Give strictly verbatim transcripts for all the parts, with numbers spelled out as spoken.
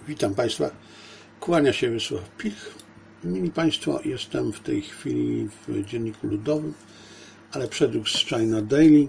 Witam Państwa. Kłania się Wiesław Pilch. Mili Państwo, jestem w tej chwili w Dzienniku Ludowym, ale przedruk z China Daily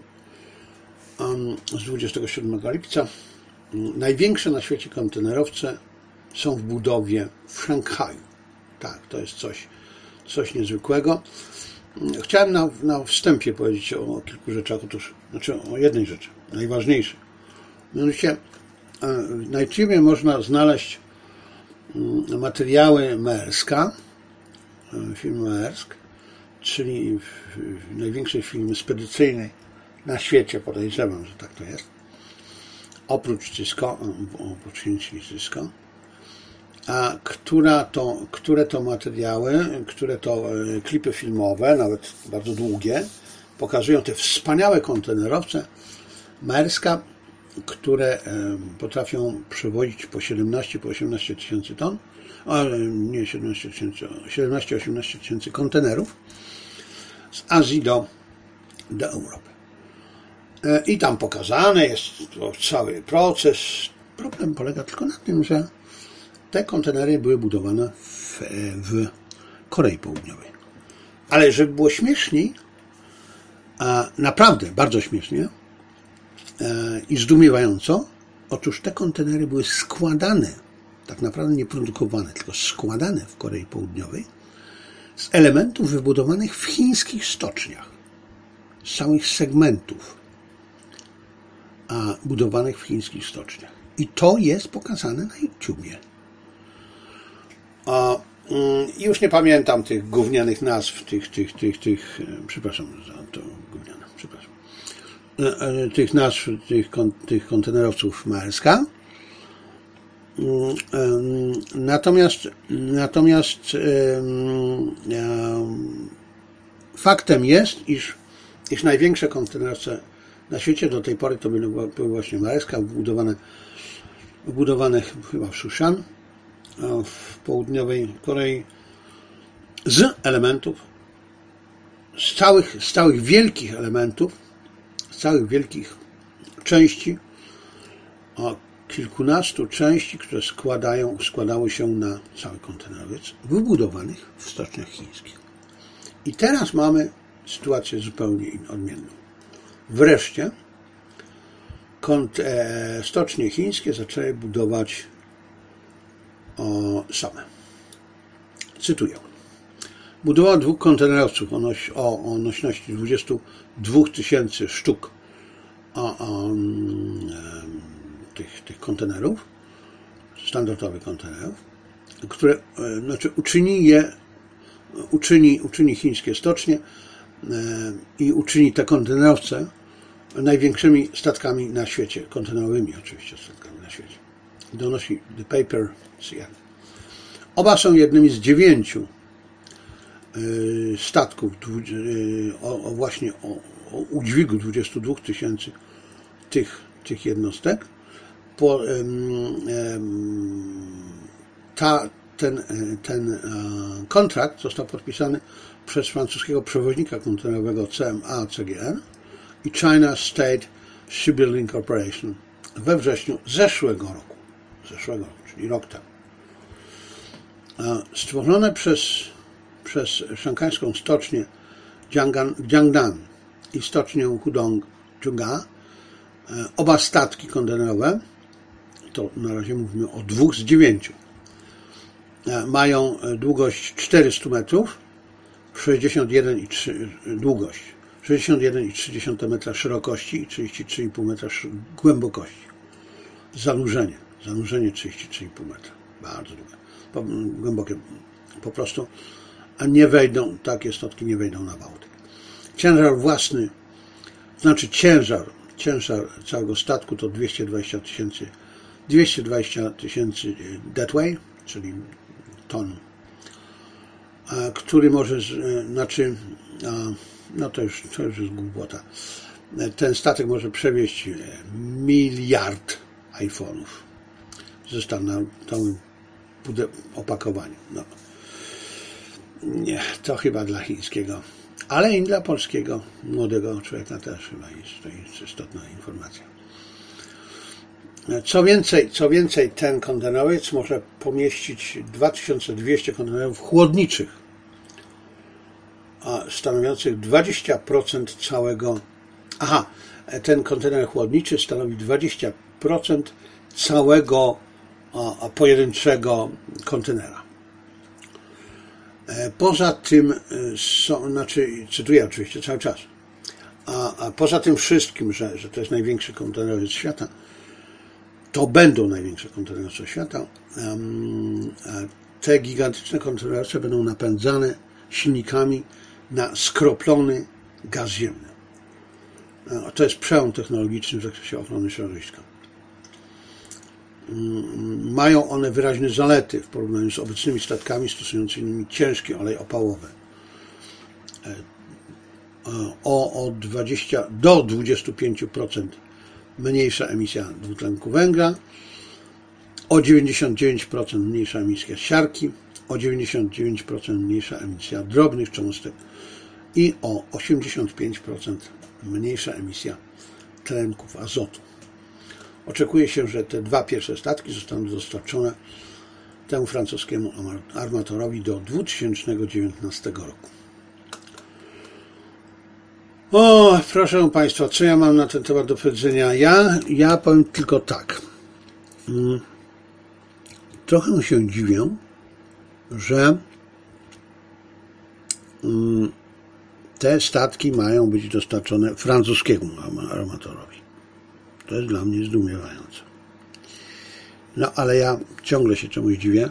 z dwudziestego siódmego lipca. Największe na świecie kontenerowce są w budowie w Szanghaju. Tak, to jest coś, coś niezwykłego. Chciałem na, na wstępie powiedzieć o, o kilku rzeczach. Otóż, znaczy o jednej rzeczy, najważniejszej. Mianowicie na YouTubie można znaleźć materiały Maerska, film Maersk, czyli największej firmy spedycyjnej na świecie, podejrzewam, że tak to jest, oprócz Cisco, oprócz chińskiej Cisco, a która to, które to materiały, które to klipy filmowe, nawet bardzo długie, pokazują te wspaniałe kontenerowce Maerska, które potrafią przewozić po siedemnaście, po osiemnaście tysięcy ton, ale nie siedemnaście tysięcy, siedemnaście osiemnaście tysięcy kontenerów z Azji do, do Europy. I tam pokazany jest cały proces. Problem polega tylko na tym, że te kontenery były budowane w, w Korei Południowej. Ale żeby było śmieszniej, a naprawdę bardzo śmiesznie i zdumiewająco, otóż te kontenery były składane, tak naprawdę nie produkowane, tylko składane w Korei Południowej z elementów wybudowanych w chińskich stoczniach, z całych segmentów a budowanych w chińskich stoczniach. I to jest pokazane na YouTubie. A, i już nie pamiętam tych gównianych nazw, tych, tych, tych, tych, przepraszam za to gówniane, przepraszam, tych nazw, tych, tych kontenerowców Maerska. Natomiast, natomiast faktem jest, iż, iż największe kontenerowce na świecie do tej pory to były, były właśnie Maerska, budowane, budowane chyba w Shushan, w południowej Korei, z elementów, z całych, z całych wielkich elementów, z całych wielkich części, o kilkunastu części, które składają, składały się na cały kontenerowiec, wybudowanych w stoczniach chińskich. I teraz mamy sytuację zupełnie odmienną. Wreszcie kont, e, stocznie chińskie zaczęły budować o, same. Cytuję. Budowa dwóch kontenerowców o, noś, o, o nośności dwudziestu dwóch tysięcy sztuk o, o, e, tych, tych kontenerów, standardowych kontenerów, które e, znaczy uczyni je, uczyni, uczyni chińskie stocznie e, i uczyni te kontenerowce największymi statkami na świecie, kontenerowymi oczywiście statkami na świecie. Donosi The Paper C N. Oba są jednymi z dziewięciu y, statków y, o, o właśnie o, o udźwigu dwudziestu dwóch tysięcy tych, tych jednostek. Po, y, y, ta, ten ten y, kontrakt został podpisany przez francuskiego przewoźnika kontenerowego C M A C G N i China State Shipbuilding Corporation we wrześniu zeszłego roku. Zeszłego roku, czyli rok temu. Stworzone przez, przez szanghajską stocznię Jiangdan i stocznię Hudong-Zhonga oba statki kontenerowe, to na razie mówimy o dwóch z dziewięciu, mają długość czterysta metrów, sześćdziesiąt jeden i trzy długość, sześćdziesiąt jeden i trzy dziesiąte metra szerokości i trzydzieści trzy i pół metra głębokości. Zanurzenie, zanurzenie trzydzieści trzy i pół metra, bardzo długie, po, głębokie po prostu, a nie wejdą, takie statki nie wejdą na Bałtyk. Ciężar własny, znaczy ciężar, ciężar całego statku to dwieście dwadzieścia tysięcy, dwieście dwadzieścia tysięcy deadweight, czyli ton, który może, znaczy, no to już, to już jest głupota. Ten statek może przewieźć miliard iPhone'ów. Został na całym opakowaniu. No. Nie, to chyba dla chińskiego, ale i dla polskiego młodego człowieka też chyba jest, to jest istotna informacja. Co więcej, co więcej, ten kontenerowiec może pomieścić dwa tysiące dwieście kontenerów chłodniczych, stanowiących dwadzieścia procent całego. Aha, ten kontener chłodniczy stanowi dwadzieścia procent całego a, pojedynczego kontenera. Poza tym, są, znaczy, cytuję oczywiście cały czas, a, a poza tym wszystkim, że, że to jest największy kontenerowiec świata, to będą największe kontenerowce świata, te gigantyczne kontenerowce będą napędzane silnikami na skroplony gaz ziemny. To jest przełom technologiczny w zakresie ochrony środowiska. Mają one wyraźne zalety w porównaniu z obecnymi statkami stosującymi ciężki olej opałowy. O, o dwadzieścia do dwudziestu pięciu procent mniejsza emisja dwutlenku węgla, o dziewięćdziesiąt dziewięć procent mniejsza emisja siarki, o dziewięćdziesiąt dziewięć procent mniejsza emisja drobnych cząstek i o osiemdziesiąt pięć procent mniejsza emisja tlenków azotu. Oczekuje się, że te dwa pierwsze statki zostaną dostarczone temu francuskiemu armatorowi do dwa tysiące dziewiętnastego roku. O, proszę Państwa, co ja mam na ten temat do powiedzenia? Ja, ja powiem tylko tak. Trochę się dziwię, że te statki mają być dostarczone francuskiemu armatorowi. To jest dla mnie zdumiewające. No, ale ja ciągle się czemuś dziwię,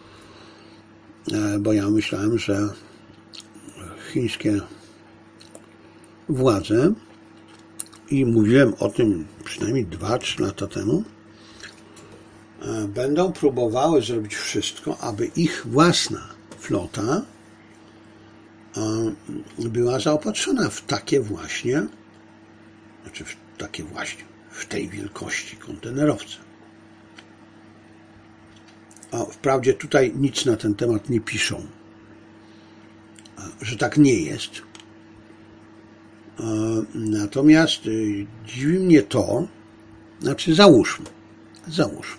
bo ja myślałem, że chińskie władze, i mówiłem o tym przynajmniej dwa trzy lata temu, będą próbowały zrobić wszystko, aby ich własna flota była zaopatrzona w takie właśnie, znaczy w takie właśnie, w tej wielkości kontenerowce. A wprawdzie tutaj nic na ten temat nie piszą, że tak nie jest. Natomiast dziwi mnie to, znaczy załóżmy, załóżmy,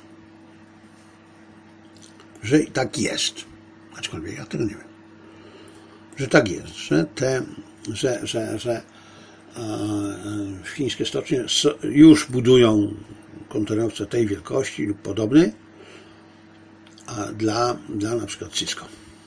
że tak jest, aczkolwiek ja tego nie wiem, że tak jest, że te, że, że, że chińskie stocznie już budują kontenerowce tej wielkości lub podobnej, a dla, dla na przykład Cisco.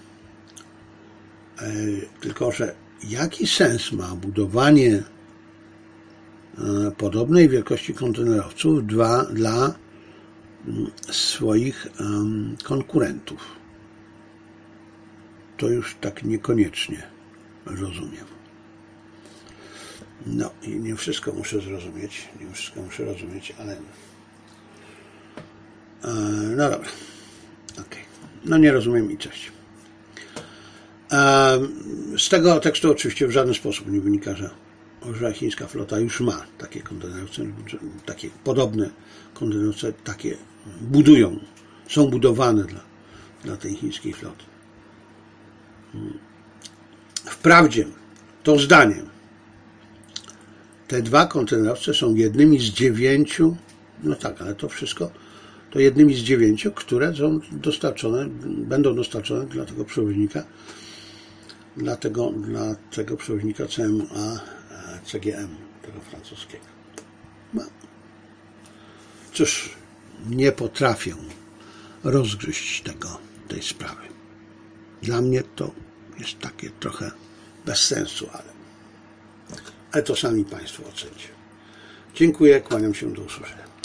Tylko że jaki sens ma budowanie podobnej wielkości kontenerowców dla, dla swoich konkurentów? To już tak niekoniecznie rozumiem. No i nie wszystko muszę zrozumieć, nie wszystko muszę rozumieć, ale no dobra, okej. No nie rozumiem i cześć. Z tego tekstu oczywiście w żaden sposób nie wynika, że, że chińska flota już ma takie kontenerowce, takie podobne kontenerowce, takie budują, są budowane dla, dla tej chińskiej floty. Wprawdzie to zdaniem te dwa kontenerowce są jednymi z dziewięciu, no tak, ale to wszystko to jednymi z dziewięciu, które są dostarczone, będą dostarczone dla tego przewoźnika, dla tego, dla tego przewoźnika C M A C G M, tego francuskiego. No. Cóż, nie potrafię rozgryźć tego, tej sprawy. Dla mnie to jest takie trochę bez sensu, ale, ale to sami Państwo ocencie. Dziękuję, kłaniam się, do usłyszenia.